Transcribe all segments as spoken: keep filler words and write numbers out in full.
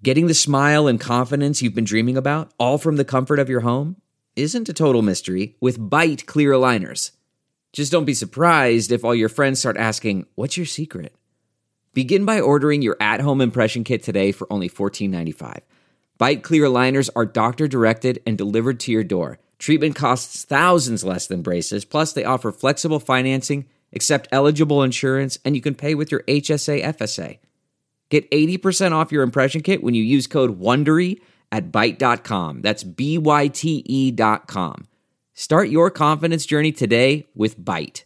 Getting the smile and confidence you've been dreaming about, all from the comfort of your home, isn't a total mystery with Byte clear aligners. Just don't be surprised if all your friends start asking, "What's your secret?" Begin by ordering your at-home impression kit today for only fourteen ninety-five. Byte clear aligners are doctor-directed and delivered to your door. Treatment costs thousands less than braces, plus they offer flexible financing, accept eligible insurance, and you can pay with your H S A F S A. Get eighty percent off your impression kit when you use code WONDERY at byte dot com. That's B Y T E dot com. Start your confidence journey today with Byte.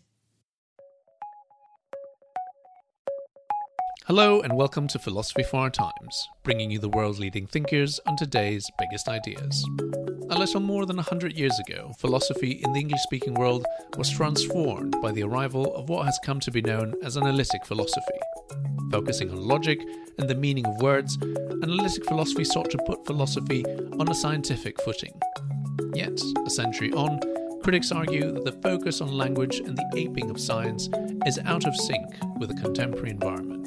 Hello and welcome to Philosophy for Our Times, bringing you the world's leading thinkers on today's biggest ideas. A little more than one hundred years ago, philosophy in the English-speaking world was transformed by the arrival of what has come to be known as analytic philosophy. Focusing on logic and the meaning of words, analytic philosophy sought to put philosophy on a scientific footing. Yet, a century on, critics argue that the focus on language and the aping of science is out of sync with the contemporary environment.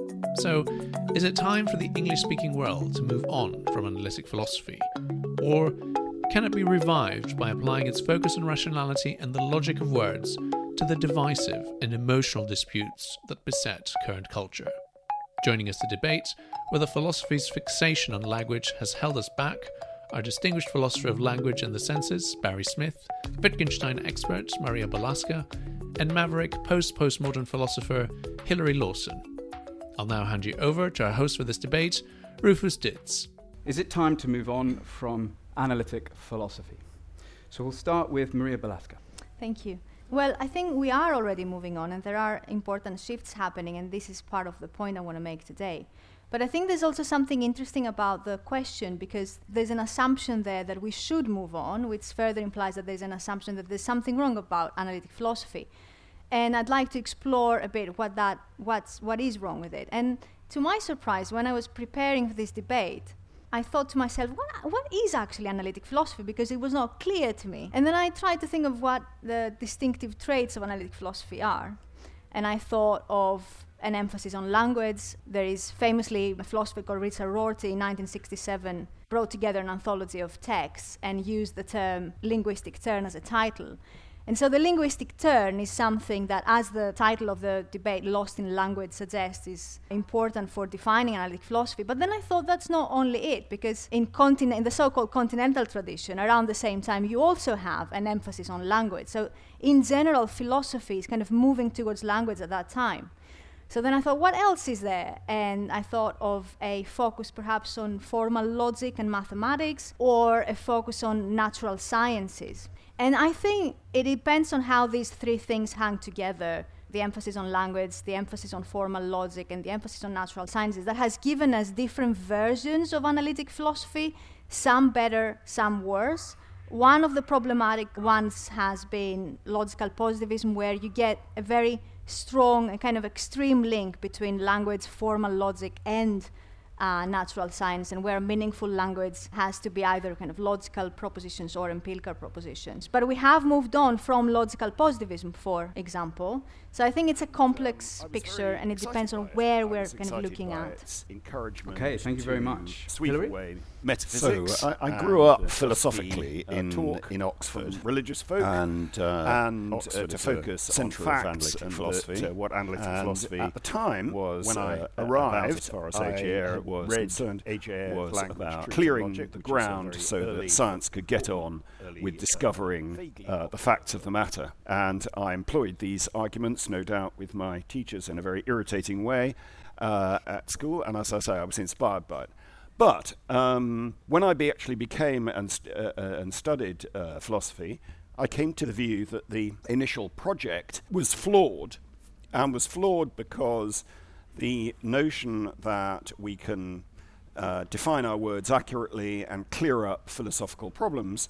So, is it time for the English-speaking world to move on from analytic philosophy? Or can it be revived by applying its focus on rationality and the logic of words to the divisive and emotional disputes that beset current culture? Joining us to debate whether philosophy's fixation on language has held us back are distinguished philosopher of language and the senses, Barry Smith, Wittgenstein expert, Maria Balaska, and maverick post-postmodern philosopher, Hilary Lawson. I'll now hand you over to our host for this debate, Rufus Ditz. Is it time to move on from analytic philosophy? So we'll start with Maria Balaska. Thank you. Well, I think we are already moving on, and there are important shifts happening, and this is part of the point I want to make today. But I think there's also something interesting about the question, because there's an assumption there that we should move on, which further implies that there's an assumption that there's something wrong about analytic philosophy. And I'd like to explore a bit what that, what's, what is wrong with it. And to my surprise, when I was preparing for this debate, I thought to myself, what, what is actually analytic philosophy? Because it was not clear to me. And then I tried to think of what the distinctive traits of analytic philosophy are. And I thought of an emphasis on language. There is famously a philosopher called Richard Rorty in nineteen sixty-seven brought together an anthology of texts and used the term linguistic turn as a title. And so the linguistic turn is something that, as the title of the debate, Lost in Language, suggests, is important for defining analytic philosophy. But then I thought that's not only it, because in, continent, in the so-called continental tradition, around the same time, you also have an emphasis on language. So in general, philosophy is kind of moving towards language at that time. So then I thought, what else is there? And I thought of a focus perhaps on formal logic and mathematics, or a focus on natural sciences. And I think it depends on how these three things hang together, the emphasis on language, the emphasis on formal logic, and the emphasis on natural sciences, that has given us different versions of analytic philosophy, some better, some worse. One of the problematic ones has been logical positivism, where you get a very strong and kind of extreme link between language, formal logic, and uh, natural science, and where meaningful language has to be either kind of logical propositions or empirical propositions. But we have moved on from logical positivism, for example. So I think it's a complex picture, and it depends on where we're kind of looking at. Okay, thank you very much. Hilary? Metaphysics. So I, I grew up philosophically the, uh, in in Oxford, religious folk, and uh, and uh, to focus on facts and philosophy. That, uh, what analytic and philosophy at the time was when I uh, arrived, as far as A J I was read concerned, A J was about clearing logic, the ground so that science could get on with discovering uh, the facts of the matter. And I employed these arguments, no doubt, with my teachers in a very irritating way uh, at school. And as I say, I was inspired by it. But um, when I be actually became and, st- uh, uh, and studied uh, philosophy, I came to the view that the initial project was flawed, and was flawed because the notion that we can uh, define our words accurately and clear up philosophical problems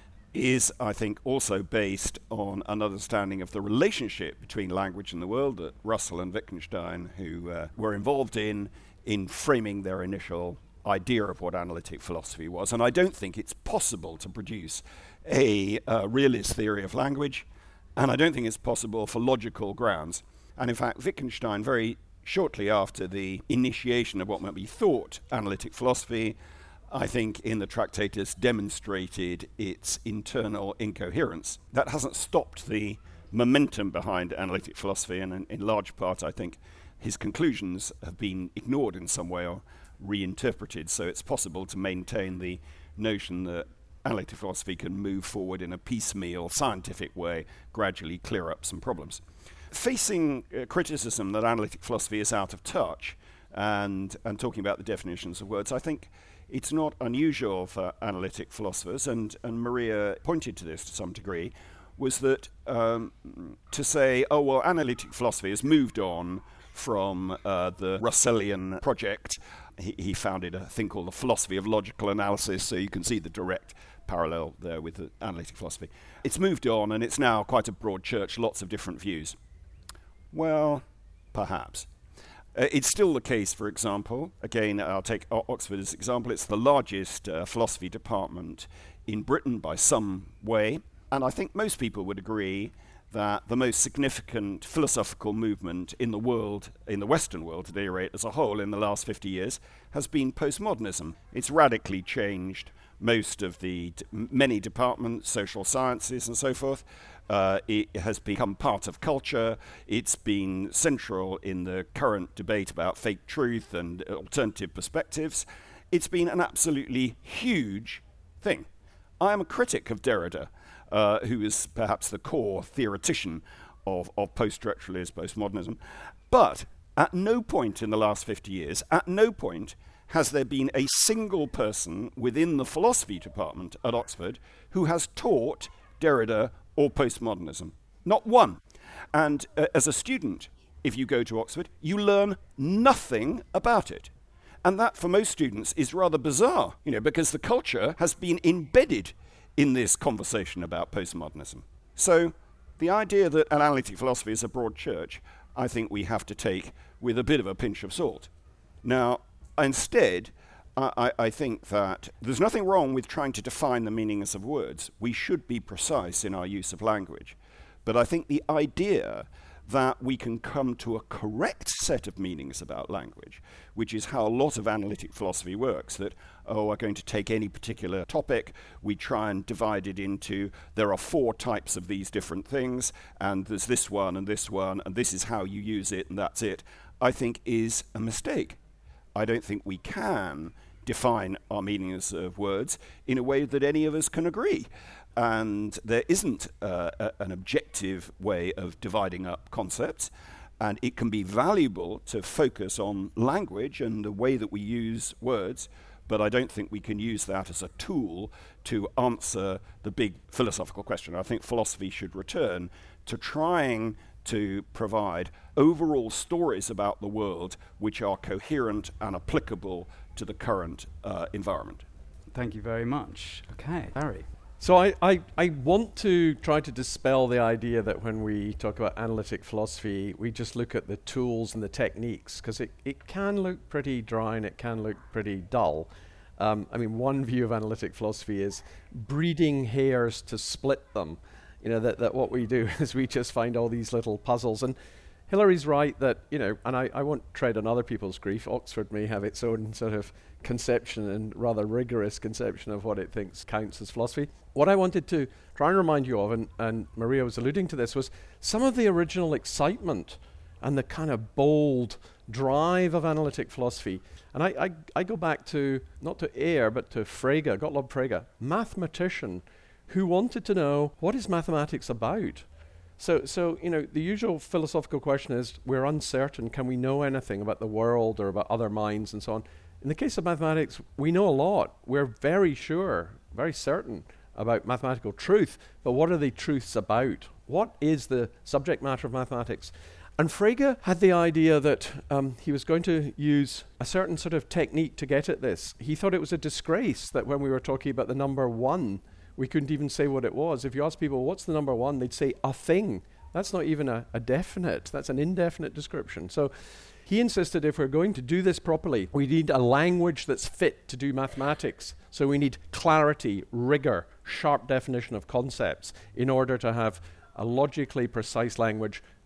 is, I think, also based on an understanding of the relationship between language and the world that Russell and Wittgenstein, who uh, were involved in, in framing their initial idea of what analytic philosophy was. And I don't think it's possible to produce a uh, realist theory of language, and I don't think it's possible for logical grounds. And in fact, Wittgenstein very shortly after the initiation of what might be thought analytic philosophy, I think in the Tractatus demonstrated its internal incoherence. That hasn't stopped the momentum behind analytic philosophy, and in, in large part, I think, his conclusions have been ignored in some way or reinterpreted, so it's possible to maintain the notion that analytic philosophy can move forward in a piecemeal, scientific way, gradually clear up some problems. Facing uh, criticism that analytic philosophy is out of touch and, and talking about the definitions of words, I think it's not unusual for analytic philosophers, and, and Maria pointed to this to some degree, was that um, to say, oh, well, analytic philosophy has moved on from uh, the Russellian project. He, he founded a thing called the philosophy of logical analysis, so you can see the direct parallel there with the analytic philosophy. It's moved on, and it's now quite a broad church, lots of different views. Well, perhaps. Uh, it's still the case, for example, again, I'll take o- Oxford as an example, it's the largest uh, philosophy department in Britain by some way, and I think most people would agree that the most significant philosophical movement in the world, in the Western world at any rate as a whole in the last fifty years, has been postmodernism. It's radically changed most of the d- many departments, social sciences and so forth. Uh, it has become part of culture. It's been central in the current debate about fake truth and alternative perspectives. It's been an absolutely huge thing. I am a critic of Derrida, Uh, who is perhaps the core theoretician of, of post-structuralist postmodernism. But at no point in the last fifty years, at no point has there been a single person within the philosophy department at Oxford who has taught Derrida or postmodernism. Not one. And uh, as a student, if you go to Oxford, you learn nothing about it. And that, for most students, is rather bizarre, you know, because the culture has been embedded in this conversation about postmodernism. So the idea that analytic philosophy is a broad church, I think we have to take with a bit of a pinch of salt. Now, instead, I, I, I think that there's nothing wrong with trying to define the meanings of words. We should be precise in our use of language. But I think the idea that we can come to a correct set of meanings about language, which is how a lot of analytic philosophy works, that, oh, we're going to take any particular topic, we try and divide it into, there are four types of these different things, and there's this one and this one, and this is how you use it, and that's it, I think is a mistake. I don't think we can define our meanings of words in a way that any of us can agree. And there isn't uh, a, an objective way of dividing up concepts, and it can be valuable to focus on language and the way that we use words, but I don't think we can use that as a tool to answer the big philosophical question. I think philosophy should return to trying to provide overall stories about the world which are coherent and applicable to the current uh, environment. Thank you very much. Okay, Barry. So I, I, I want to try to dispel the idea that when we talk about analytic philosophy, we just look at the tools and the techniques, because it, it can look pretty dry and it can look pretty dull. Um, I mean, one view of analytic philosophy is breeding hairs to split them. You know, that, that what we do is we just find all these little puzzles. And Hilary's right that, you know, and I, I won't tread on other people's grief. Oxford may have its own sort of conception and rather rigorous conception of what it thinks counts as philosophy. What I wanted to try and remind you of, and, and Maria was alluding to this, was some of the original excitement and the kind of bold drive of analytic philosophy. And I, I, I go back to, not to Ayer, but to Frege, Gottlob Frege, mathematician who wanted to know, what is mathematics about? So, so you know, the usual philosophical question is, we're uncertain, can we know anything about the world or about other minds and so on? In the case of mathematics, we know a lot. We're very sure, very certain about mathematical truth, but what are the truths about? What is the subject matter of mathematics? And Frege had the idea that um, he was going to use a certain sort of technique to get at this. He thought it was a disgrace that when we were talking about the number one, we couldn't even say what it was. If you ask people, what's the number one? They'd say a thing. That's not even a, a definite. That's an indefinite description. So he insisted if we're going to do this properly, we need a language that's fit to do mathematics. So we need clarity, rigor, sharp definition of concepts in order to have a logically precise language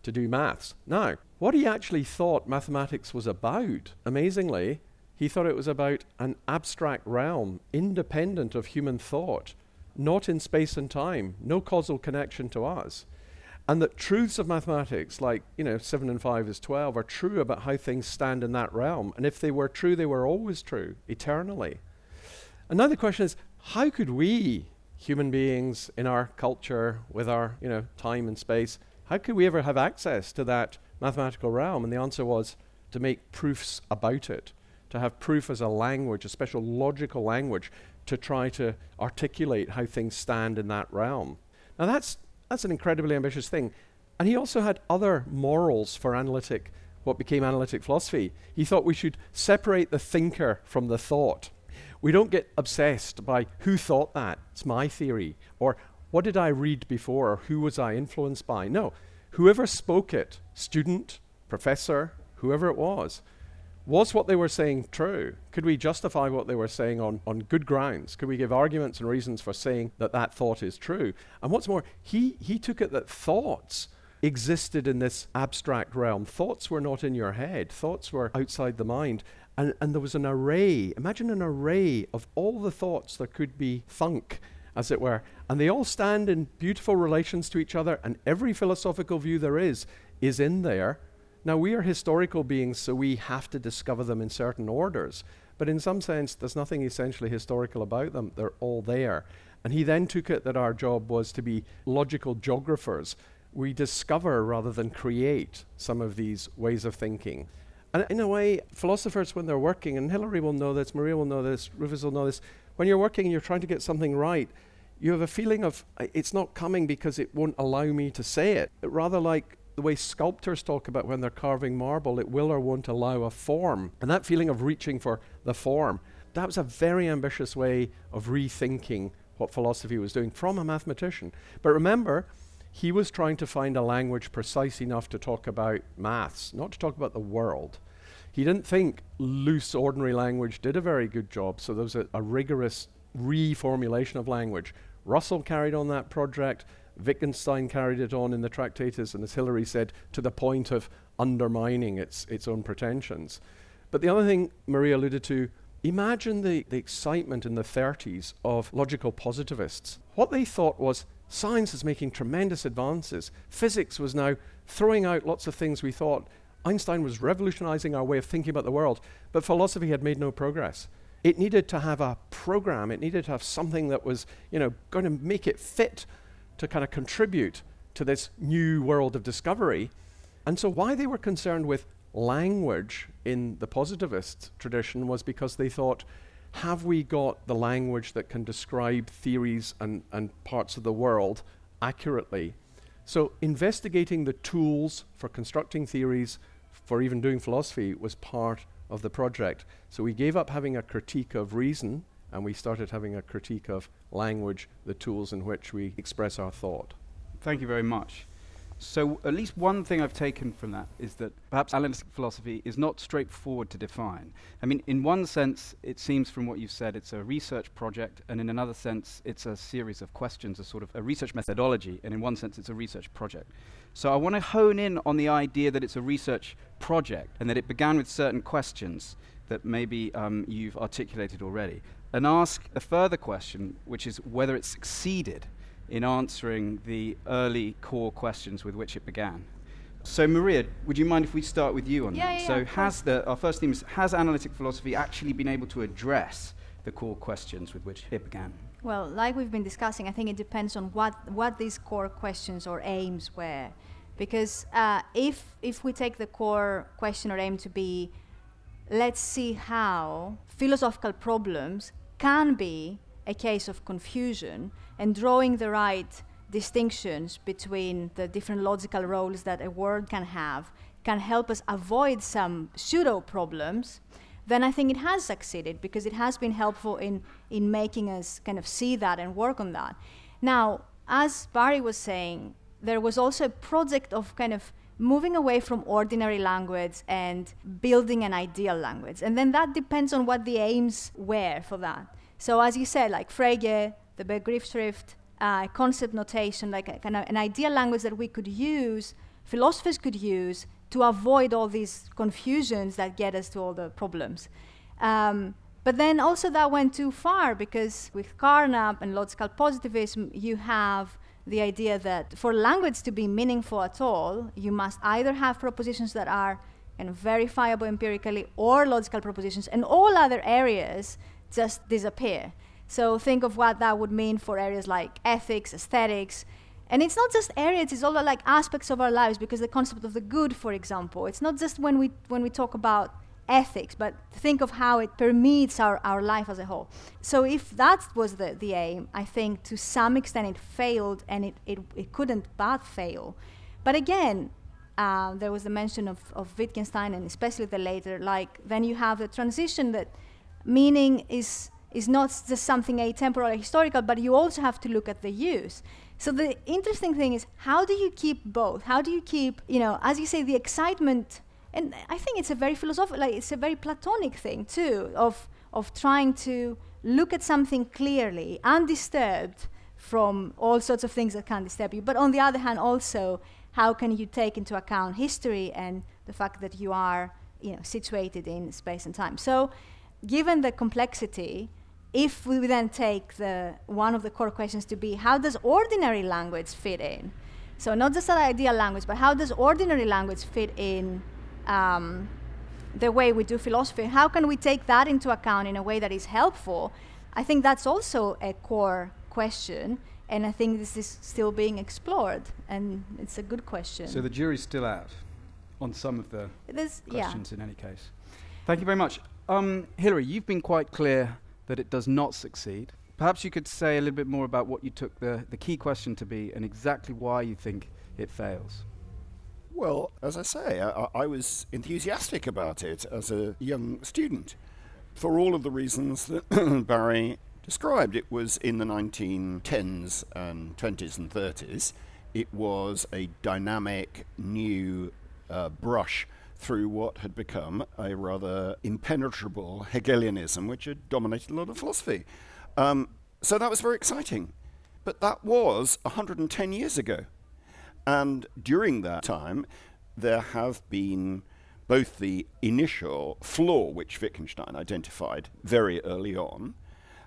to do maths. Now, what he actually thought mathematics was about, amazingly, he thought it was about an abstract realm, independent of human thought, not in space and time, no causal connection to us. And that truths of mathematics, like, you know, seven and five is twelve, are true about how things stand in that realm. And if they were true, they were always true, eternally. Another question is, how could we, human beings in our culture, with our, you know, time and space, how could we ever have access to that mathematical realm? And the answer was to make proofs about it, to have proof as a language, a special logical language, to try to articulate how things stand in that realm. Now that's that's an incredibly ambitious thing. And he also had other morals for analytic, what became analytic philosophy. He thought we should separate the thinker from the thought. We don't get obsessed by who thought that, it's my theory, or what did I read before, or who was I influenced by? No, whoever spoke it, student, professor, whoever it was, was what they were saying true? Could we justify what they were saying on, on good grounds? Could we give arguments and reasons for saying that that thought is true? And what's more, he, he took it that thoughts existed in this abstract realm. Thoughts were not in your head. Thoughts were outside the mind. And, and there was an array, imagine an array of all the thoughts there could be thunk, as it were. And they all stand in beautiful relations to each other, and every philosophical view there is, is in there. Now, we are historical beings, so we have to discover them in certain orders. But in some sense, there's nothing essentially historical about them. They're all there. And he then took it that our job was to be logical geographers. We discover rather than create some of these ways of thinking. And in a way, philosophers, when they're working, and Hilary will know this, Maria will know this, Rufus will know this, when you're working and you're trying to get something right, you have a feeling of, it's not coming because it won't allow me to say it. It rather like the way sculptors talk about when they're carving marble, it will or won't allow a form. And that feeling of reaching for the form, that was a very ambitious way of rethinking what philosophy was doing from a mathematician. But remember, he was trying to find a language precise enough to talk about maths, not to talk about the world. He didn't think loose, ordinary language did a very good job, so there was a, a rigorous reformulation of language. Russell carried on that project. Wittgenstein carried it on in the Tractatus, and as Hilary said, to the point of undermining its its own pretensions. But the other thing Maria alluded to, imagine the, the excitement in the thirties of logical positivists. What they thought was science is making tremendous advances. Physics was now throwing out lots of things we thought. Einstein was revolutionizing our way of thinking about the world, but philosophy had made no progress. It needed to have a program. It needed to have something that was, you know, going to make it fit to kind of contribute to this new world of discovery. And so why they were concerned with language in the positivist tradition was because they thought, have we got the language that can describe theories and, and parts of the world accurately? So investigating the tools for constructing theories, for even doing philosophy, was part of the project. So we gave up having a critique of reason, and we started having a critique of language, the tools in which we express our thought. Thank you very much. So at least one thing I've taken from that is that perhaps analytic philosophy is not straightforward to define. I mean, in one sense, it seems from what you've said, it's a research project, and in another sense, it's a series of questions, a sort of a research methodology, and in one sense, it's a research project. So I want to hone in on the idea that it's a research project, and that it began with certain questions that maybe um, you've articulated already, and ask a further question, which is whether it succeeded in answering the early core questions with which it began. So Maria, would you mind if we start with you on yeah, that? Yeah, so yeah, has the, our first theme is, has analytic philosophy actually been able to address the core questions with which it began? Well, like we've been discussing, I think it depends on what, what these core questions or aims were. Because uh, if, if we take the core question or aim to be, let's see how philosophical problems can be a case of confusion, and drawing the right distinctions between the different logical roles that a word can have can help us avoid some pseudo problems, then I think it has succeeded, because it has been helpful in, in making us kind of see that and work on that. Now, as Barry was saying, there was also a project of kind of moving away from ordinary language and building an ideal language. And then that depends on what the aims were for that. So as you said, like Frege, the Begriffsschrift, uh, concept notation, like a, kind of an ideal language that we could use philosophers could use to avoid all these confusions that get us to all the problems. Um, but then also that went too far, because with Carnap and logical positivism, you have the idea that for language to be meaningful at all, you must either have propositions that are kind of verifiable empirically or logical propositions, and all other areas just disappear. So think of what that would mean for areas like ethics, aesthetics. And it's not just areas, it's all like aspects of our lives, because the concept of the good, for example, it's not just when we when we talk about ethics, but think of how it permeates our, our life as a whole. So if that was the, the aim, I think to some extent it failed, and it, it, it couldn't but fail. But again, uh, there was the mention of, of Wittgenstein, and especially the later, like then you have the transition that meaning is is not just something atemporal or historical, but you also have to look at the use. So the interesting thing is, how do you keep both? How do you keep, you know, as you say, the excitement, and I think it's a very philosophical, like it's a very Platonic thing too, of of trying to look at something clearly, undisturbed from all sorts of things that can disturb you. But on the other hand, also, how can you take into account history and the fact that you are, you know, situated in space and time? So, given the complexity, if we then take the one of the core questions to be, how does ordinary language fit in? So not just an ideal language, but how does ordinary language fit in um, the way we do philosophy? How can we take that into account in a way that is helpful? I think that's also a core question, and I think this is still being explored, and it's a good question. So the jury's still out on some of the There's, questions yeah. in any case. Thank you very much. Um, Hilary, you've been quite clear that it does not succeed. Perhaps you could say a little bit more about what you took the, the key question to be and exactly why you think it fails. Well, as I say, I, I was enthusiastic about it as a young student for all of the reasons that Barry described. It was in the nineteen tens and twenties and thirties. It was a dynamic new uh, brush through what had become a rather impenetrable Hegelianism, which had dominated a lot of philosophy. Um, so that was very exciting. But that was one hundred ten years ago. And during that time, there have been both the initial flaw, which Wittgenstein identified very early on,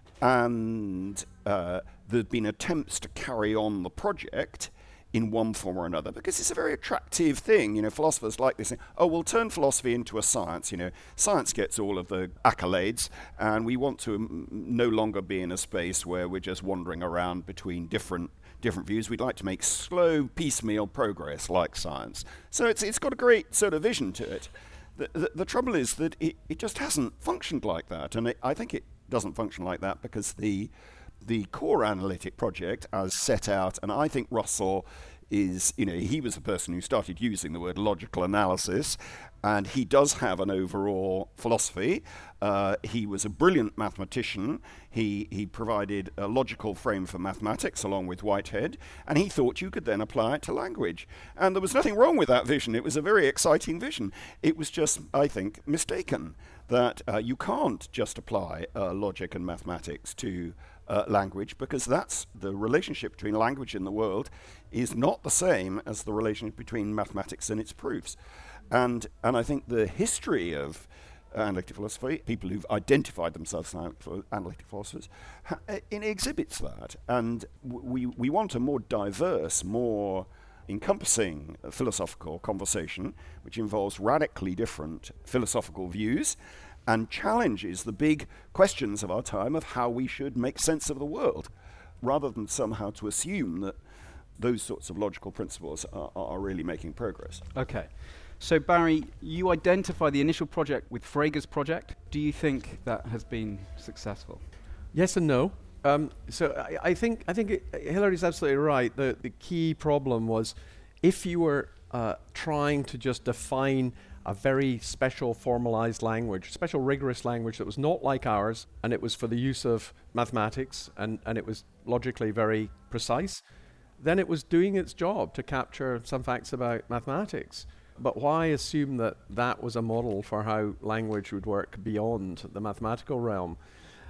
and uh, there have been attempts to carry on the project in one form or another, because it's a very attractive thing. You know, philosophers like this, oh, we'll turn philosophy into a science. You know, science gets all of the accolades, and we want to m- no longer be in a space where we're just wandering around between different different views. We'd like to make slow, piecemeal progress like science. So it's it's got a great sort of vision to it. The, the, the trouble is that it, it just hasn't functioned like that, and it, I think it doesn't function like that because the the core analytic project as set out, and I think Russell is, you know, he was the person who started using the word logical analysis, and he does have an overall philosophy. Uh, he was a brilliant mathematician. He he provided a logical frame for mathematics along with Whitehead, and he thought you could then apply it to language. And there was nothing wrong with that vision. It was a very exciting vision. It was just, I think, mistaken that uh, you can't just apply uh, logic and mathematics to Uh, language, because that's the relationship between language and the world is not the same as the relationship between mathematics and its proofs. And and I think the history of uh, analytic philosophy, people who've identified themselves as analytic philosophers, ha- it exhibits that. And w- we, we want a more diverse, more encompassing uh, philosophical conversation, which involves radically different philosophical views and challenges the big questions of our time of how we should make sense of the world, rather than somehow to assume that those sorts of logical principles are, are really making progress. Okay. So Barry, you identify the initial project with Frege's project. Do you think that has been successful? Yes and no. Um, so I, I think I think it, Hilary's absolutely right. The the key problem was if you were uh, trying to just define a very special formalized language, special rigorous language that was not like ours, and it was for the use of mathematics, and, and it was logically very precise, then it was doing its job to capture some facts about mathematics. But why assume that that was a model for how language would work beyond the mathematical realm?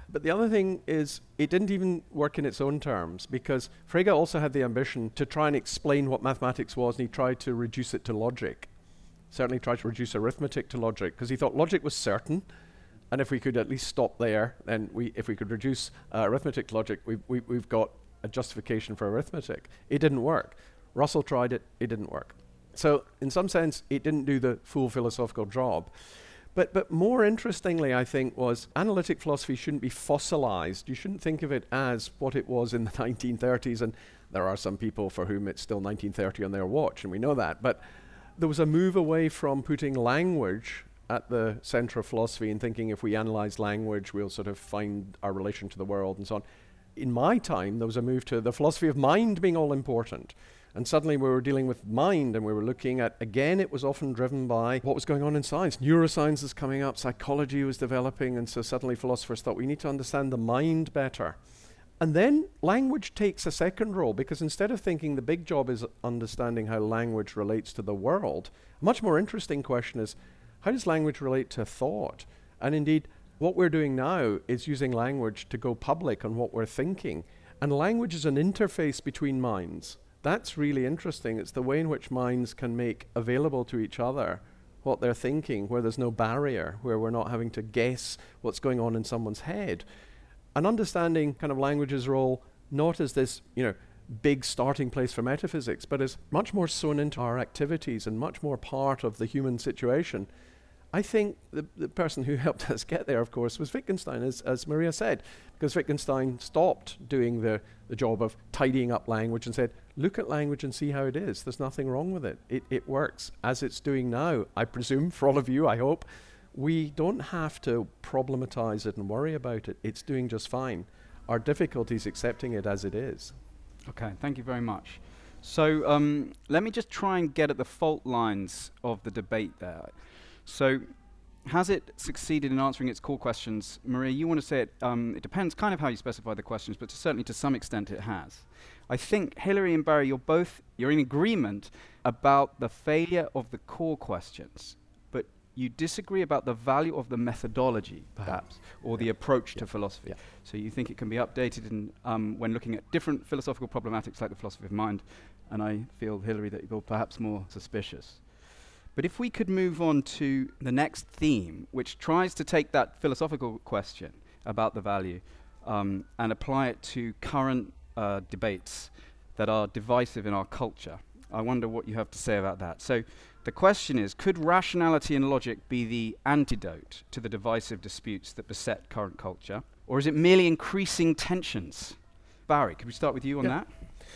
But the other thing is, it didn't even work in its own terms, because Frege also had the ambition to try and explain what mathematics was, and he tried to reduce it to logic. Certainly tried to reduce arithmetic to logic, because he thought logic was certain, and if we could at least stop there, then we, if we could reduce uh, arithmetic to logic, we've, we, we've got a justification for arithmetic. It didn't work. Russell tried it, it didn't work. So in some sense, it didn't do the full philosophical job. But, but more interestingly, I think, was analytic philosophy shouldn't be fossilized. You shouldn't think of it as what it was in the nineteen thirties, and there are some people for whom it's still nineteen thirty on their watch, and we know that. But there was a move away from putting language at the center of philosophy and thinking if we analyze language, we'll sort of find our relation to the world and so on. In my time, there was a move to the philosophy of mind being all important. And suddenly we were dealing with mind, and we were looking at, again, it was often driven by what was going on in science. Neuroscience is coming up, psychology was developing, and so suddenly philosophers thought we need to understand the mind better. And then language takes a second role, because instead of thinking the big job is understanding how language relates to the world, a much more interesting question is, how does language relate to thought? And indeed, what we're doing now is using language to go public on what we're thinking. And language is an interface between minds. That's really interesting. It's the way in which minds can make available to each other what they're thinking, where there's no barrier, where we're not having to guess what's going on in someone's head. And understanding kind of language's role, not as this, you know, big starting place for metaphysics, but as much more sewn into our activities and much more part of the human situation. I think the, the person who helped us get there, of course, was Wittgenstein, as, as Maria said, because Wittgenstein stopped doing the, the job of tidying up language and said, look at language and see how it is. There's nothing wrong with it. It, it works as it's doing now, I presume, for all of you, I hope. We don't have to problematize it and worry about it. It's doing just fine. Our difficulty is accepting it as it is. Okay, thank you very much. So um, let me just try and get at the fault lines of the debate there. So has it succeeded in answering its core questions? Maria, you want to say it, um, it depends kind of how you specify the questions, but to certainly to some extent it has. I think Hilary and Barry, you're both, you're in agreement about the failure of the core questions, but you disagree about the value of the methodology, perhaps, or yeah. the approach yeah. to philosophy. Yeah. So you think it can be updated in, um, when looking at different philosophical problematics like the philosophy of mind, and I feel, Hilary, that you're perhaps more suspicious. But if we could move on to the next theme, which tries to take that philosophical question about the value um, and apply it to current uh, debates that are divisive in our culture. I wonder what you have to say about that. So the question is, could rationality and logic be the antidote to the divisive disputes that beset current culture? Or is it merely increasing tensions? Barry, could we start with you on yeah. that?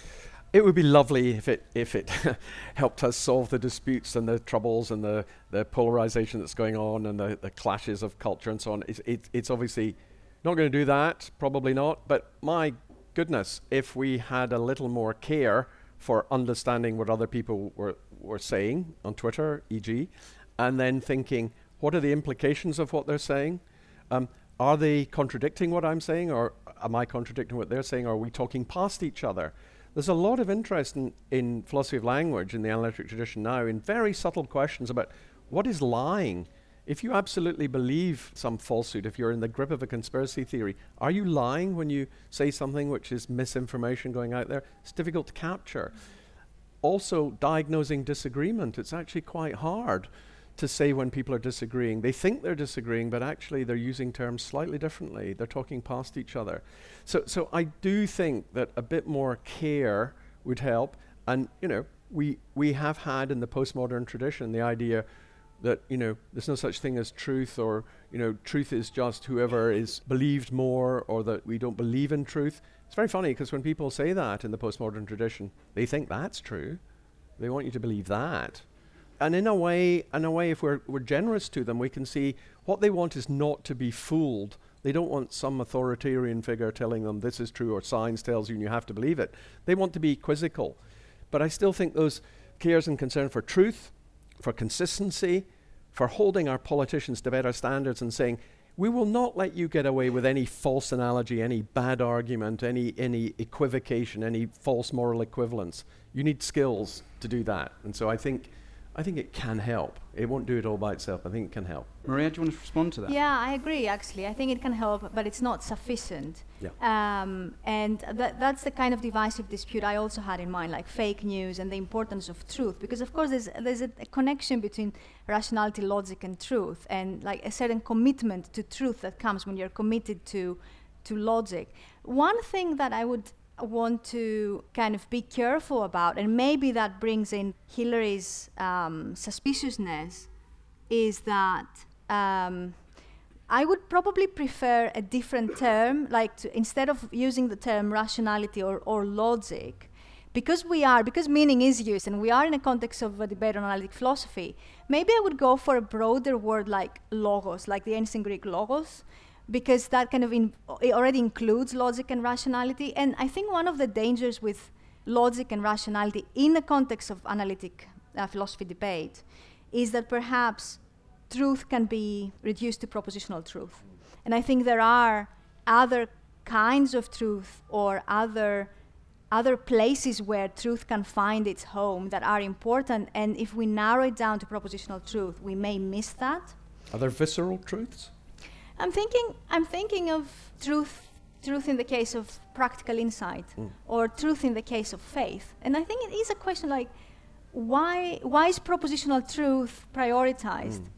It would be lovely if it if it helped us solve the disputes and the troubles and the, the polarization that's going on and the, the clashes of culture and so on. It's, it, it's obviously not going to do that, probably not, but my goodness, if we had a little more care for understanding what other people were, were saying on Twitter, for example, and then thinking, what are the implications of what they're saying? Um, are they contradicting what I'm saying, or am I contradicting what they're saying? Or are we talking past each other? There's a lot of interest in, in philosophy of language in the analytic tradition now in very subtle questions about what is lying. If you absolutely believe some falsehood, if you're in the grip of a conspiracy theory, are you lying when you say something which is misinformation going out there? It's difficult to capture. Also, diagnosing disagreement. It's actually quite hard to say when people are disagreeing. They think they're disagreeing, but actually they're using terms slightly differently. They're talking past each other. So, so I do think that a bit more care would help. And, you know, we we have had in the postmodern tradition the idea that, you know, there's no such thing as truth, or, you know, truth is just whoever is believed more, or that we don't believe in truth. It's very funny, because when people say that in the postmodern tradition, they think that's true. They want you to believe that. And in a way, in a way, if we're, we're generous to them, we can see what they want is not to be fooled. They don't want some authoritarian figure telling them this is true, or science tells you and you have to believe it. They want to be quizzical. But I still think those cares and concern for truth, for consistency, for holding our politicians to better standards and saying, we will not let you get away with any false analogy, any bad argument, any, any equivocation, any false moral equivalence. You need skills to do that. And so I think I think it can help. It won't do it all by itself. I think it can help. Maria, do you want to respond to that? Yeah, I agree, actually. I think it can help, but it's not sufficient. Yeah. Um, and that, that's the kind of divisive dispute I also had in mind, like fake news and the importance of truth. Because, of course, there's, there's a, a connection between rationality, logic, and truth, and like a certain commitment to truth that comes when you're committed to, to logic. One thing that I would want to kind of be careful about, and maybe that brings in Hilary's um, suspiciousness, is that um, I would probably prefer a different term, like to, instead of using the term rationality or, or logic, because we are, because meaning is used, and we are in a context of a debate on analytic philosophy, maybe I would go for a broader word like logos, like the ancient Greek logos, because that kind of in, it already includes logic and rationality. And I think one of the dangers with logic and rationality in the context of analytic uh, philosophy debate is that perhaps truth can be reduced to propositional truth. And I think there are other kinds of truth or other other places where truth can find its home that are important. And if we narrow it down to propositional truth, we may miss that. Are there visceral truths? I'm thinking, I'm thinking of truth, truth in the case of practical insight, mm. or truth in the case of faith. And I think it is a question like, why, why is propositional truth prioritized? Mm.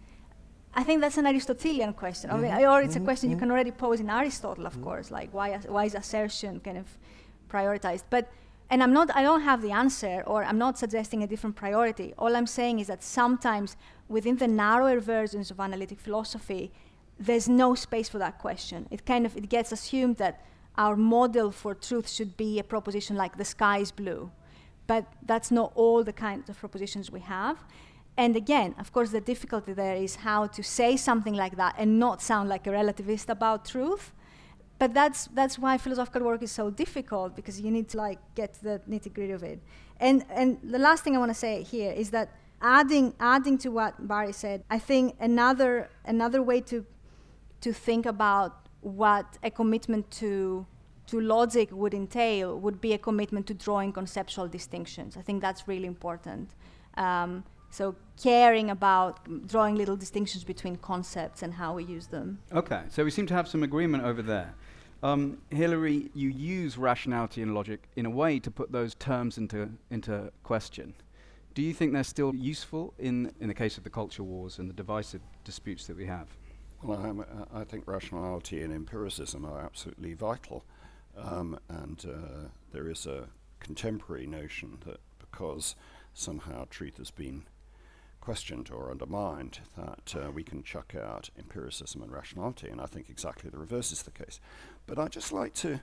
I think that's an Aristotelian question. Mm-hmm. I mean, or it's mm-hmm. a question mm-hmm. you can already pose in Aristotle, of mm-hmm. course, like why, why is assertion kind of prioritized? But, and I'm not, I don't have the answer, or I'm not suggesting a different priority. All I'm saying is that sometimes within the narrower versions of analytic philosophy, there's no space for that question. It kind of, it gets assumed that our model for truth should be a proposition like the sky is blue. But that's not all the kinds of propositions we have. And again, of course, the difficulty there is how to say something like that and not sound like a relativist about truth. But that's that's why philosophical work is so difficult, because you need to like get the nitty-gritty of it. And and the last thing I want to say here is that adding adding to what Barry said, I think another another way to to think about what a commitment to to logic would entail would be a commitment to drawing conceptual distinctions. I think that's really important. Um, so caring about drawing little distinctions between concepts and how we use them. Okay, so we seem to have some agreement over there. Um, Hilary, you use rationality and logic in a way to put those terms into into question. Do you think they're still useful in, in the case of the culture wars and the divisive disputes that we have? Well, I'm, uh, I think rationality and empiricism are absolutely vital. Um, and uh, there is a contemporary notion that because somehow truth has been questioned or undermined, that uh, we can chuck out empiricism and rationality, and I think exactly the reverse is the case. But I'd just like to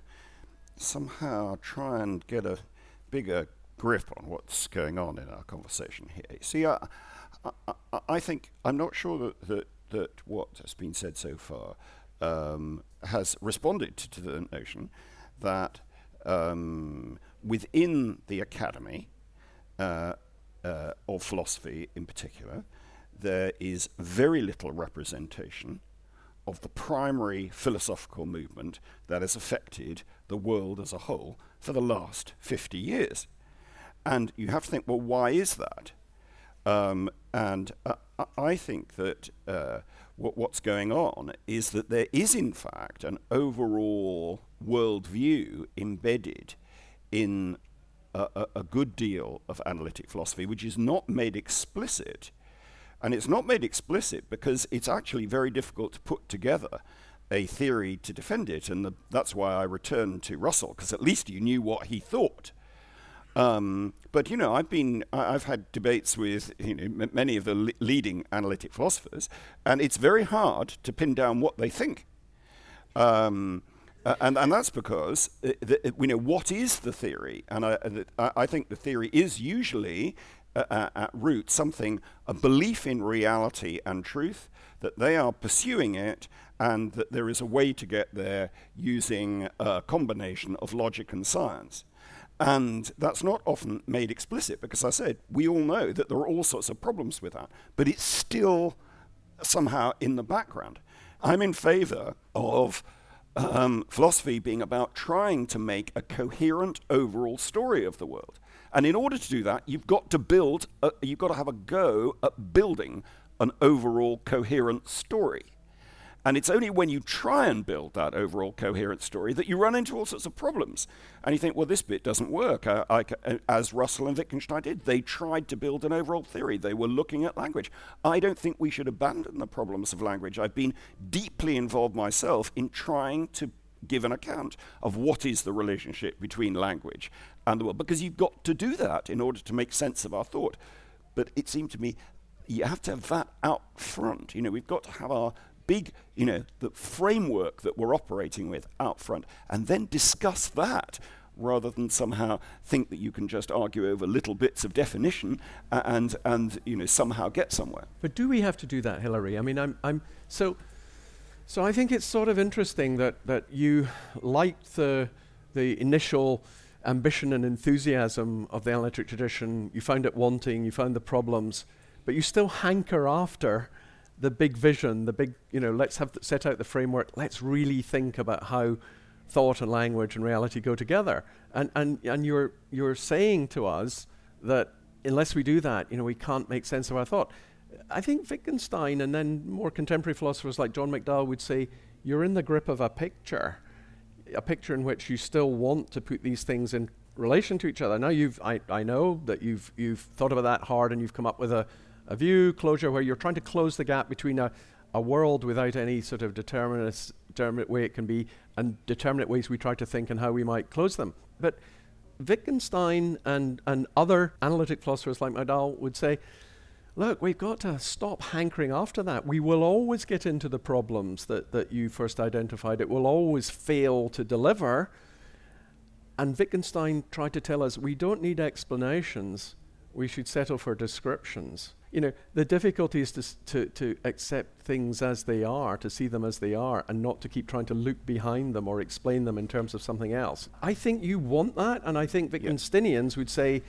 somehow try and get a bigger grip on what's going on in our conversation here. See, I, I, I think, I'm not sure that, that, that what has been said so far um, has responded to the notion that um, within the academy uh, uh, of philosophy in particular, there is very little representation of the primary philosophical movement that has affected the world as a whole for the last fifty years. And you have to think, well, why is that? Um, and uh, I think that uh, what, what's going on is that there is, in fact, an overall worldview embedded in a, a, a good deal of analytic philosophy, which is not made explicit. And it's not made explicit because it's actually very difficult to put together a theory to defend it. And the, that's why I returned to Russell, because at least you knew what he thought. Um, but, you know, I've been, I, I've had debates with you know, m- many of the le- leading analytic philosophers, and it's very hard to pin down what they think. Um, uh, and, and that's because, uh, the, you know, what is the theory? And I, uh, I think the theory is usually, uh, uh, at root, something, a belief in reality and truth, that they are pursuing it, and that there is a way to get there using a combination of logic and science. And that's not often made explicit, because I said, we all know that there are all sorts of problems with that, but it's still somehow in the background. I'm in favor of um, philosophy being about trying to make a coherent overall story of the world. And in order to do that, you've got to build, a, you've got to have a go at building an overall coherent story. And it's only when you try and build that overall coherent story that you run into all sorts of problems. And you think, well, this bit doesn't work. Uh, I, as Russell and Wittgenstein did, they tried to build an overall theory. They were looking at language. I don't think we should abandon the problems of language. I've been deeply involved myself in trying to give an account of what is the relationship between language and the world, because you've got to do that in order to make sense of our thought. But it seemed to me you have to have that out front. You know, we've got to have our big, you know, the framework that we're operating with out front, and then discuss that rather than somehow think that you can just argue over little bits of definition uh, and and you know somehow get somewhere. But do we have to do that, Hilary? I mean, I'm I'm so so I think it's sort of interesting that that you liked the the initial ambition and enthusiasm of the analytic tradition. You found it wanting, you found the problems, but you still hanker after the big vision, the big, you know, let's have th- set out the framework, let's really think about how thought and language and reality go together. And and and you're you're saying to us that unless we do that, you know, we can't make sense of our thought. I think Wittgenstein and then more contemporary philosophers like John McDowell would say, you're in the grip of a picture, a picture in which you still want to put these things in relation to each other. Now you've, I, I know that you've you've thought about that hard and you've come up with a a view, closure, where you're trying to close the gap between a, a world without any sort of determinist, determinate way it can be and determinate ways we try to think and how we might close them. But Wittgenstein and, and other analytic philosophers like McDowell would say, look, we've got to stop hankering after that. We will always get into the problems that, that you first identified. It will always fail to deliver. And Wittgenstein tried to tell us we don't need explanations. We should settle for descriptions. You know, the difficulty is to, s- to to accept things as they are, to see them as they are, and not to keep trying to look behind them or explain them in terms of something else. I think you want that, and I think Wittgensteinians yeah. would say,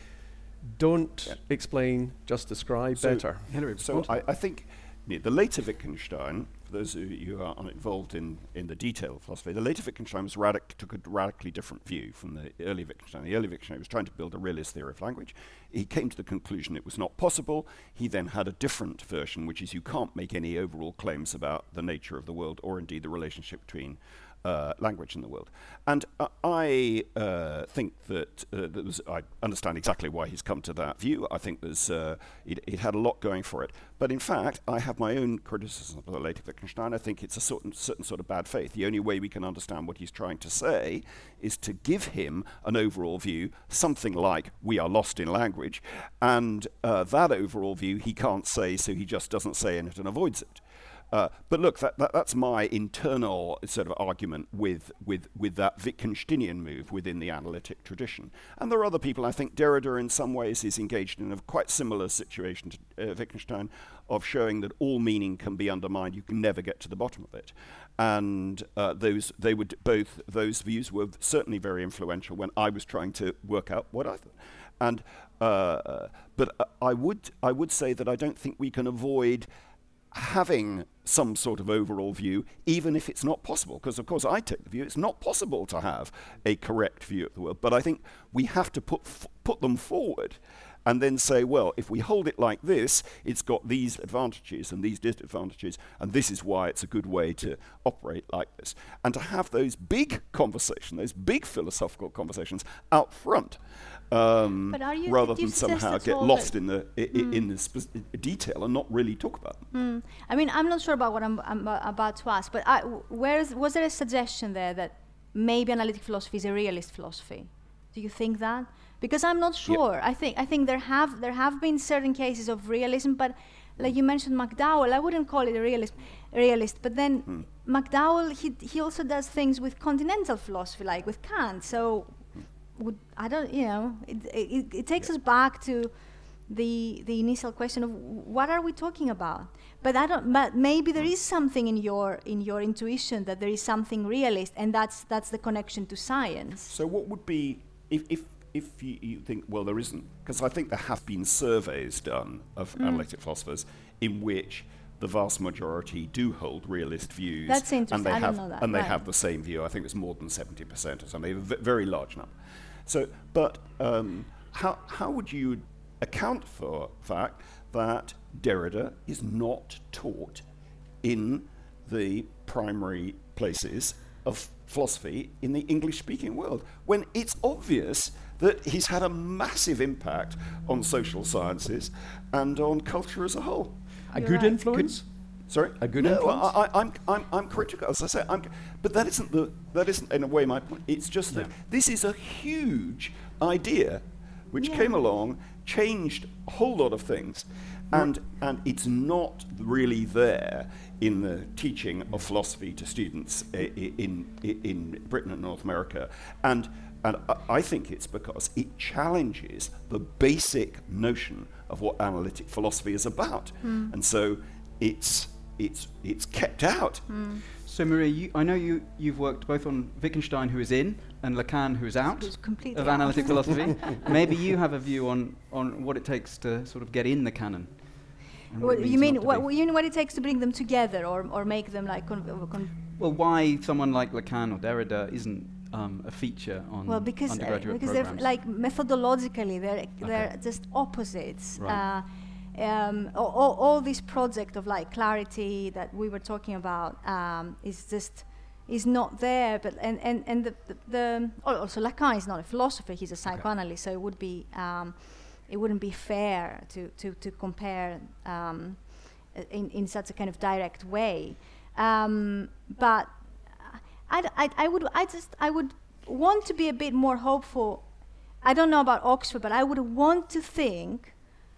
don't yeah. explain, just describe so better. Hilary, so I, I think yeah, the later Wittgenstein, for those of you who are involved in, in the detail of philosophy, the later Wittgenstein was radic- took a radically different view from the early Wittgenstein. The early Wittgenstein was trying to build a realist theory of language. He came to the conclusion it was not possible. He then had a different version, which is you can't make any overall claims about the nature of the world or indeed the relationship between Uh, language in the world. And uh, I uh, think that uh, there was, I understand exactly why he's come to that view. I think there's, uh, it, it had a lot going for it. But in fact, I have my own criticism of the later Wittgenstein. I think it's a certain, certain sort of bad faith. The only way we can understand what he's trying to say is to give him an overall view, something like, we are lost in language, and uh, that overall view he can't say, so he just doesn't say it and avoids it. Uh, but look, that, that, that's my internal sort of argument with, with, with that Wittgensteinian move within the analytic tradition. And there are other people. I think Derrida in some ways is engaged in a quite similar situation to uh, Wittgenstein, of showing that all meaning can be undermined. You can never get to the bottom of it. And uh, those they would both those views were certainly very influential when I was trying to work out what I thought. And uh, but uh, I would I would say that I don't think we can avoid having some sort of overall view, even if it's not possible, because of course I take the view it's not possible to have a correct view of the world, but I think we have to put f- put them forward and then say, well, if we hold it like this, it's got these advantages and these disadvantages, and this is why it's a good way to operate like this. And to have those big conversations, those big philosophical conversations out front, um, you, rather than somehow get lost in the I, mm. in the spe- detail and not really talk about them. Mm. I mean, I'm not sure about what I'm, I'm about to ask, but I, where's, was there a suggestion there that maybe analytic philosophy is a realist philosophy? Do you think that? Because I'm not sure. Yeah. I think I think there have there have been certain cases of realism, but like you mentioned McDowell, I wouldn't call it a realist. Realist, but then mm. McDowell he he also does things with continental philosophy, like with Kant. So mm. would I don't you know it it, it takes yeah. us back to the the initial question of what are we talking about? But I don't. But maybe there is something in your in your intuition that there is something realist, and that's that's the connection to science. So what would be if if if you, you think, well, there isn't, because I think there have been surveys done of mm. analytic philosophers in which the vast majority do hold realist views. That's interesting. And they I have, don't know that. And they right. have the same view. I think it's more than seventy percent or something, a v- very large number. So, but um, how, how would you account for the fact that Derrida is not taught in the primary places of philosophy in the English-speaking world, when it's obvious that he's had a massive impact on social sciences and on culture as a whole? A You're good right. influence? Could, sorry? A good no, influence? I, I, I'm, I'm, I'm critical, as I say, I'm, but that isn't, the, that isn't in a way my point. It's just that Yeah. this is a huge idea which Yeah. came along, changed a whole lot of things, and, and it's not really there in the teaching of philosophy to students i- i- in, i- in Britain and North America. And, and I- I think it's because it challenges the basic notion of what analytic philosophy is about. Mm. And so it's, it's, it's kept out. Mm. So Maria, you, I know you, you've worked both on Wittgenstein, who is in, and Lacan, who is out It's completely of out. analytic philosophy. Maybe you have a view on, on what it takes to sort of get in the canon. and what What, it you means mean not to what, be. you know what it takes to bring them together, or or make them like con- con- Well, why someone like Lacan or Derrida isn't um, a feature on well because uh, undergraduate because they're programs? f- like methodologically they're they're just opposites. Right. Uh, um, all, all, all this project of like clarity that we were talking about um, is just is not there. But and and and the, the, the oh, also Lacan is not a philosopher; he's a psychoanalyst. So it would be um, it wouldn't be fair to to to compare um, in in such a kind of direct way. Um, but I, I, I would I just I would want to be a bit more hopeful. I don't know about Oxford, but I would want to think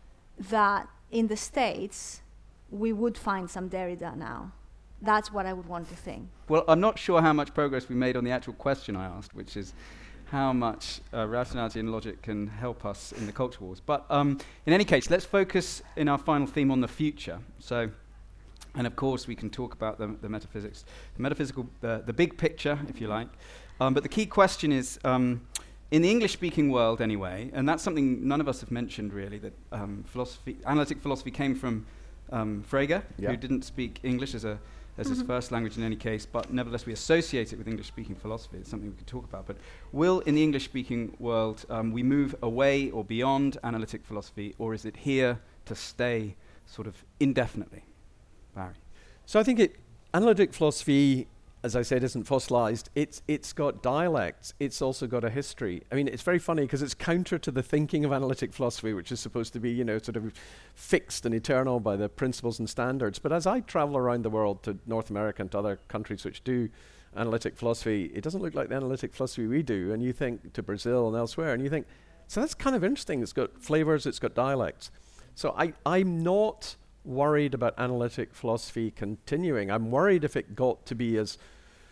that in the States we would find some Derrida now. That's what I would want to think. Well, I'm not sure how much progress we made on the actual question I asked, which is how much uh, rationality and logic can help us in the culture wars. But um, in any case, let's focus in our final theme on the future. So, and of course, we can talk about the, the metaphysics, the metaphysical, the, the big picture, if you like. Um, but the key question is, um, in the English-speaking world anyway, and that's something none of us have mentioned really, that um, philosophy, analytic philosophy came from um, Frege, Yeah. who didn't speak English as a as his first language in any case, but nevertheless we associate it with English-speaking philosophy. It's something we could talk about. But will, in the English-speaking world, um, we move away or beyond analytic philosophy, or is it here to stay sort of indefinitely? Barry? So I think it, analytic philosophy, as I said, isn't fossilized. It's it's got dialects. It's also got a history. I mean, it's very funny because it's counter to the thinking of analytic philosophy, which is supposed to be, you know, sort of fixed and eternal by the principles and standards. But as I travel around the world to North America and to other countries which do analytic philosophy, it doesn't look like the analytic philosophy we do. And you think to Brazil and elsewhere, and you think, so that's kind of interesting. It's got flavors. It's got dialects. So I I'm not worried about analytic philosophy continuing. I'm worried if it got to be as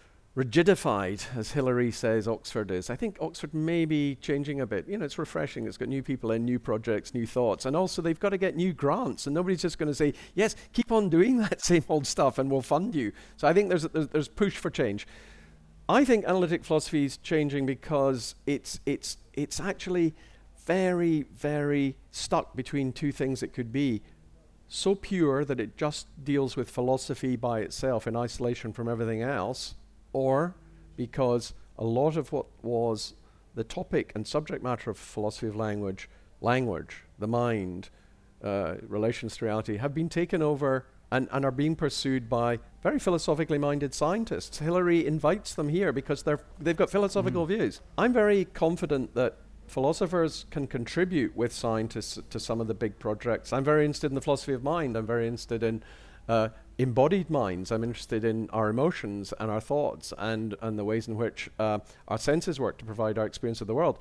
rigidified as Hilary says Oxford is. I think Oxford may be changing a bit. You know, it's refreshing. It's got new people in, new projects, new thoughts. And also they've got to get new grants. And nobody's just going to say, yes, keep on doing that same old stuff and we'll fund you. So I think there's, a, there's, there's push for change. I think analytic philosophy is changing because it's, it's, it's actually very, very stuck between two things it could be. So pure that it just deals with philosophy by itself in isolation from everything else, or because a lot of what was the topic and subject matter of philosophy of language, language, the mind, uh, relations to reality, have been taken over and, and are being pursued by very philosophically minded scientists. Hilary invites them here because they're, they've got philosophical mm. views. I'm very confident that philosophers can contribute with scientists to some of the big projects. I'm very interested in the philosophy of mind. I'm very interested in uh, embodied minds. I'm interested in our emotions and our thoughts and, and the ways in which uh, our senses work to provide our experience of the world.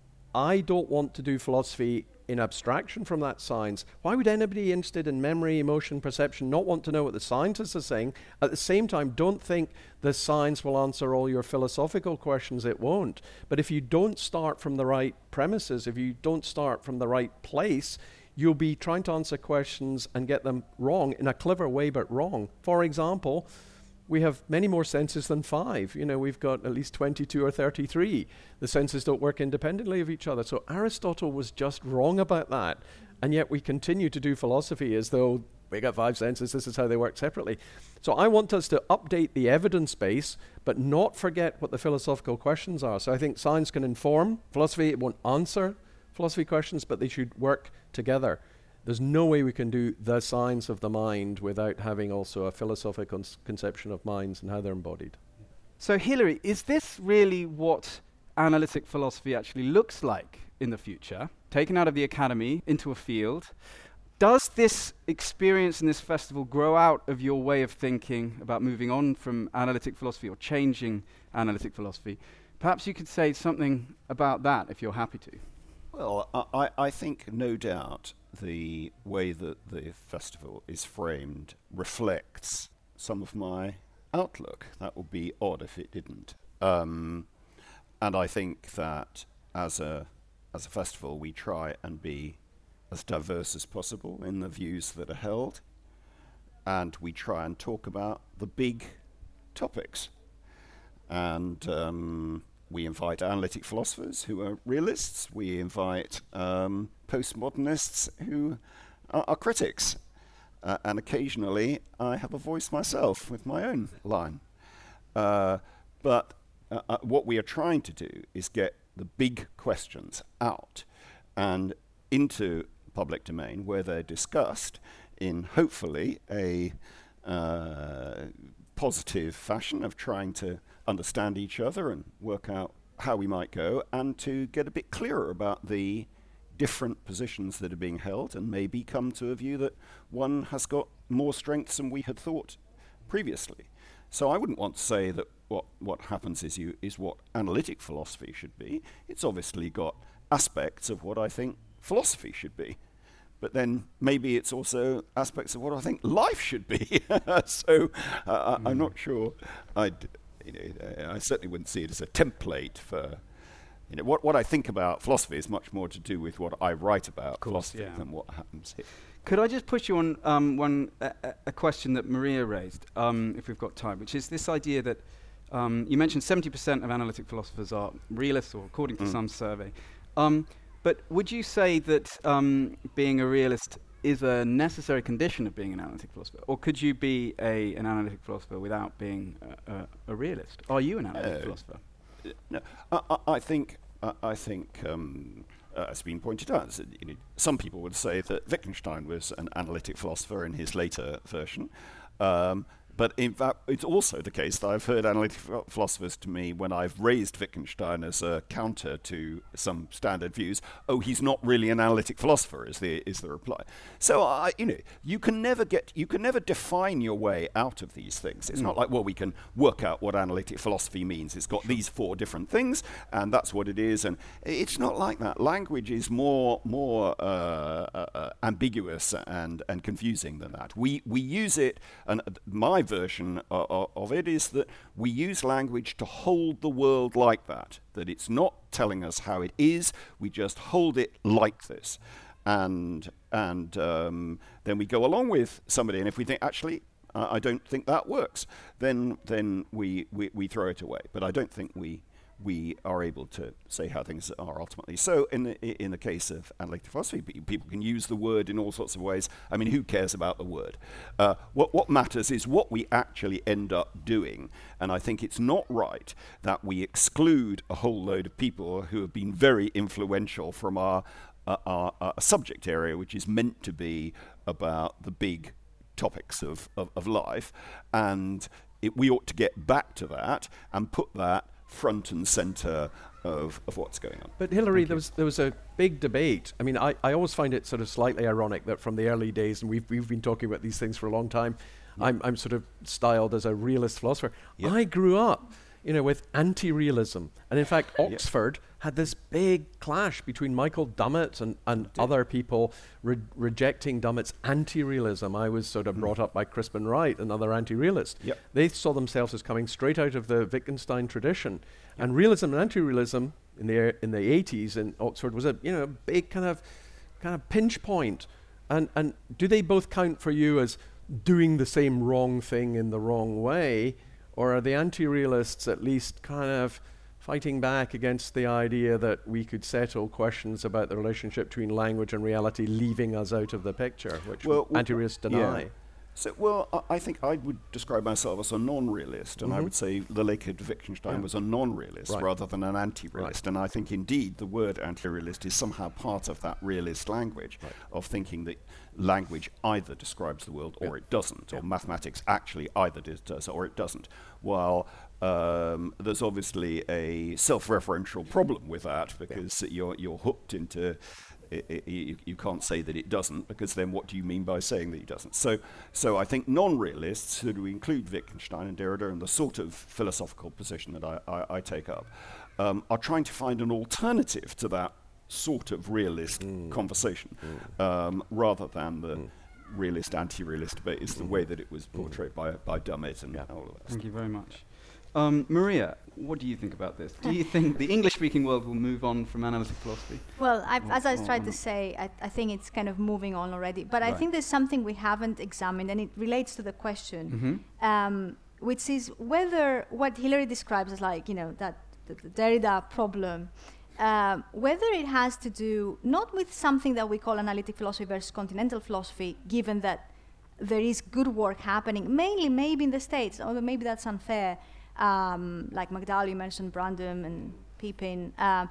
I don't want to do philosophy in abstraction from that science. Why would anybody interested in memory, emotion, perception not want to know what the scientists are saying? At the same time, don't think the science will answer all your philosophical questions. It won't. But if you don't start from the right premises, if you don't start from the right place, you'll be trying to answer questions and get them wrong in a clever way, but wrong. For example, we have many more senses than five. You know, we've got at least twenty-two or thirty-three. The senses don't work independently of each other. So Aristotle was just wrong about that. And yet we continue to do philosophy as though we got five senses, this is how they work separately. So I want us to update the evidence base, but not forget what the philosophical questions are. So I think science can inform philosophy. It won't answer philosophy questions, but they should work together. There's no way we can do the science of the mind without having also a philosophical cons- conception of minds and how they're embodied. So, Hilary, is this really what analytic philosophy actually looks like in the future, taken out of the academy into a field? Does this experience in this festival grow out of your way of thinking about moving on from analytic philosophy or changing analytic philosophy? Perhaps you could say something about that if you're happy to. Well, I, I think no doubt the way that the festival is framed reflects some of my outlook. That would be odd if it didn't. Um, and I think that as a as a festival, we try and be as diverse as possible in the views that are held, and we try and talk about the big topics. And um, we invite analytic philosophers who are realists. We invite um, postmodernists who are, are critics. Uh, and occasionally I have a voice myself with my own line. Uh, but uh, uh, what we are trying to do is get the big questions out and into public domain where they're discussed in hopefully a uh, positive fashion of trying to understand each other and work out how we might go, and to get a bit clearer about the different positions that are being held and maybe come to a view that one has got more strengths than we had thought previously. So I wouldn't want to say that what, what happens is you is what analytic philosophy should be. It's obviously got aspects of what I think philosophy should be. But then maybe it's also aspects of what I think life should be. so uh, mm. I'm not sure I'd, you know, I certainly wouldn't see it as a template for, you know, what, what I think about philosophy is much more to do with what I write about course, philosophy yeah. than what happens here. Could I just push you on um, one a, a question that Maria raised, um, if we've got time, which is this idea that um, you mentioned seventy percent of analytic philosophers are realists, or according to mm. some survey. Um, but would you say that um, being a realist is a necessary condition of being an analytic philosopher? Or could you be a, an analytic philosopher without being a, a, a realist? Are you an analytic uh, philosopher? No, I, I, I think, I, I think um, uh, as been pointed out, you know, some people would say that Wittgenstein was an analytic philosopher in his later version. Um, But in fact, it's also the case that I've heard analytic ph- philosophers to me, when I've raised Wittgenstein as a counter to some standard views, oh, he's not really an analytic philosopher, is the is the reply. So I, you know, you can never get, you can never define your way out of these things. It's mm. not like, well, we can work out what analytic philosophy means. It's got these four different things, and that's what it is. And it's not like that. Language is more more uh, uh, ambiguous and and confusing than that. We we use it, and uh, my version uh, of it is that we use language to hold the world like that, that it's not telling us how it is, we just hold it like this. And and um, then we go along with somebody, and if we think, actually, uh, I don't think that works, then then we, we, we throw it away. But I don't think we we are able to say how things are ultimately. So in the, in the case of analytic philosophy, people can use the word in all sorts of ways. I mean, who cares about the word? Uh, what, what matters is what we actually end up doing. And I think it's not right that we exclude a whole load of people who have been very influential from our, uh, our, our subject area, which is meant to be about the big topics of, of, of life. And it, we ought to get back to that and put that front and centre of, of what's going on. But Hilary, there was there was a big debate. I mean, I, I always find it sort of slightly ironic that from the early days, and we've we've been talking about these things for a long time, yeah. I'm I'm sort of styled as a realist philosopher. Yeah. I grew up, you know, with anti-realism, and in fact, Oxford yeah. had this big clash between Michael Dummett and, and other people re- rejecting Dummett's anti-realism. I was sort of mm. brought up by Crispin Wright, another anti-realist. Yep. They saw themselves as coming straight out of the Wittgenstein tradition, yep. and realism and anti-realism in the in the eighties in Oxford was a you know big kind of kind of pinch point. And and do they both count for you as doing the same wrong thing in the wrong way? Or are the anti-realists at least kind of fighting back against the idea that we could settle questions about the relationship between language and reality, leaving us out of the picture, which well, anti-realists deny? Yeah. So, well, I, I think I would describe myself as a non-realist, and mm-hmm. I would say the late Wittgenstein yeah. was a non-realist right. rather than an anti-realist. Right. And I think, indeed, the word anti-realist is somehow part of that realist language right. of thinking that language either describes the world or yeah. it doesn't, yeah. or mathematics actually either does or it doesn't. While um, there's obviously a self-referential problem with that, because yeah. you're you're hooked into. It, it, you, you can't say that it doesn't, because then what do you mean by saying that it doesn't? So, so I think non-realists, who do include Wittgenstein and Derrida and the sort of philosophical position that I, I, I take up, um, are trying to find an alternative to that sort of realist mm. conversation, mm. um, rather than the mm. realist, anti-realist debate is the way that it was portrayed by, by Dummett and yeah. all of that. Thank you very much. Um, Maria, what do you think about this? Do you think the English-speaking world will move on from analytic philosophy? Well, I've, as I tried to say, I, I think it's kind of moving on already. But right. I think there's something we haven't examined, and it relates to the question, mm-hmm. um, which is whether what Hilary describes as like, you know, that the, the Derrida problem, um, whether it has to do not with something that we call analytic philosophy versus continental philosophy, given that there is good work happening, mainly maybe in the States, although maybe that's unfair. Um, like McDowell, you mentioned Brandom and Pippin uh,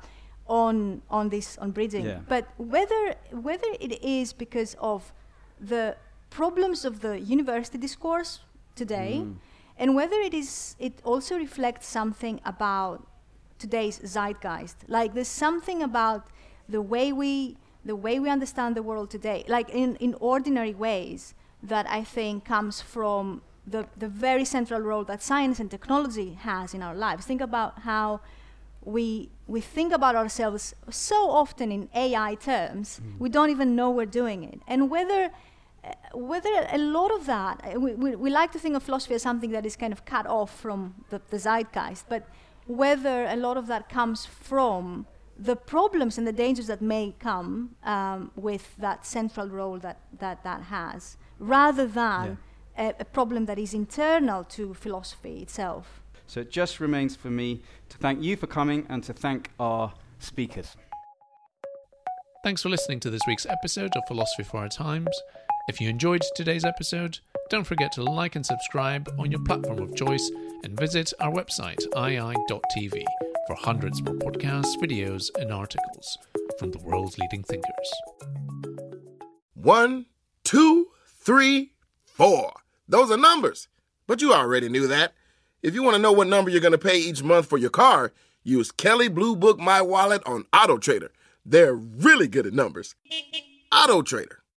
on on this on bridging, yeah. but whether whether it is because of the problems of the university discourse today, mm. and whether it is it also reflects something about today's zeitgeist. Like there's something about the way we the way we understand the world today, like in in ordinary ways, that I think comes from The, the very central role that science and technology has in our lives. Think about how we we think about ourselves so often in A I terms, mm. we don't even know we're doing it. And whether uh, whether a lot of that, uh, we, we, we like to think of philosophy as something that is kind of cut off from the, the zeitgeist, but whether a lot of that comes from the problems and the dangers that may come um, with that central role that that, that has, rather than yeah. A, a problem that is internal to philosophy itself. So it just remains for me to thank you for coming and to thank our speakers. Thanks for listening to this week's episode of Philosophy for Our Times. If you enjoyed today's episode, don't forget to like and subscribe on your platform of choice and visit our website i i dot t v for hundreds more podcasts, videos and articles from the world's leading thinkers. One, two, three, four. Those are numbers, but you already knew that. If you want to know what number you're going to pay each month for your car, use Kelley Blue Book My Wallet on AutoTrader. They're really good at numbers. AutoTrader.